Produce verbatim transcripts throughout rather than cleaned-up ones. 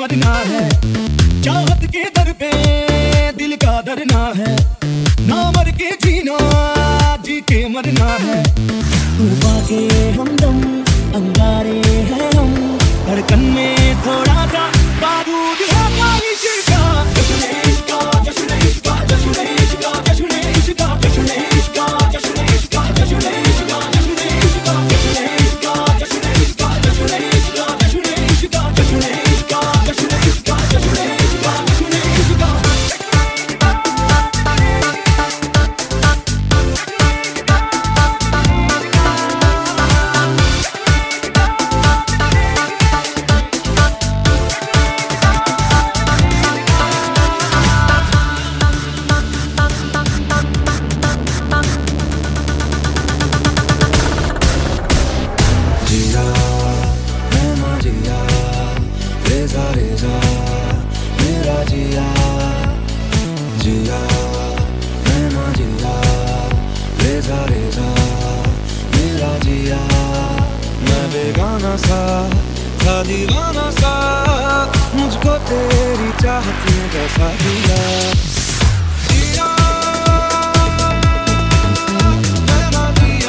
मरना है, चाहत के दर पे दिल का डरना है, ना मर के जीना जी के मरना है। तूफा के हमदम अंगारे हैं हम, धड़कन में थोड़ा सा बारूद है ख्वाहिश का। जश्न इश्का जश्न इश्का जश्न इश्का जश्न इश्का जश्न इश्का जश्न इश्का जश्न इश्का जश्न इश्का जश्न इश्का जश्न इश्का जश्न इश्का जश्न इश्का जश्न इश्का जश्न इश्का जश्न इश्का जश्न इश्का। जिया मैं ना जिया, रेजा रेजा मेरा जिया, जिया मैं ना जिया, रेजा रेजा मेरा जिया। मैं बेगाना सा था दीवाना सा, मुझको तेरी चाहत ने कैसा दिया। जिया मैं ना जिया,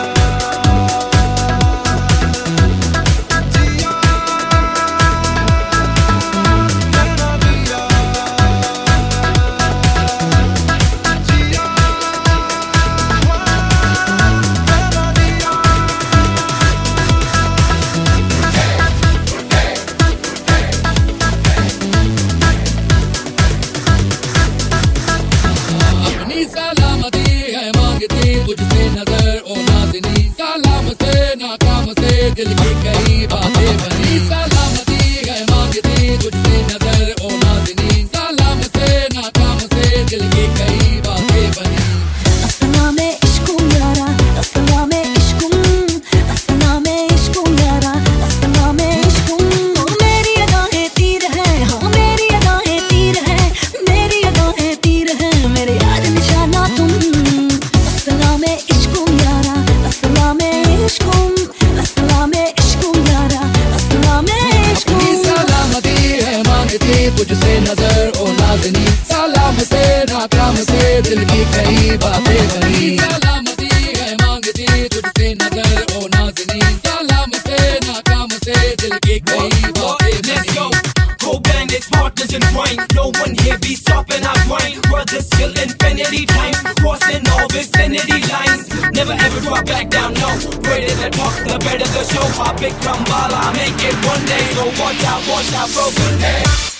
सलामती है मांगती तुझसे नजर ओ नाज़नी, सलाम से नाकाम से दिल की कई बातें बनी। सलामती है मांगती तुझसे नजर ओ नाज़नी, सलाम से नाकाम से दिल की कई बातें बनी। अस्सलाम इश्कुम यारा, अस्सलाम इश्कुम, अस्सलाम इश्कुम यारा, अस्सलाम इश्कुम। मेरी अदाएं तीर है, हाँ मेरी अदाएं तीर है, मेरी अदाएं तीर है, मेरे यार निशाना तुम। अस्सलाम इश्कुम यारा, अस्सलाम इश्कुम, अस्सलाम इश्कुम यारा, अस्सलाम इश्कुम। सलामती है मांगती तुझसे नजर ओ नाज़नी, सलाम से नाकाम से दिल की कई बातें बनी। सलामती है मांगती तुझसे नजर ओ नाज़नी, सलाम से नाकाम से दिल की कई बातें बनी। Co-bandits, partners in crime. No one here be stopping our grind. Brothers till infinity times, crossing all vicinity lines. Never ever drop back down, no. Greater the talk, the better the show. Pop big Kambala, make it one day. So watch out, watch out, broken head.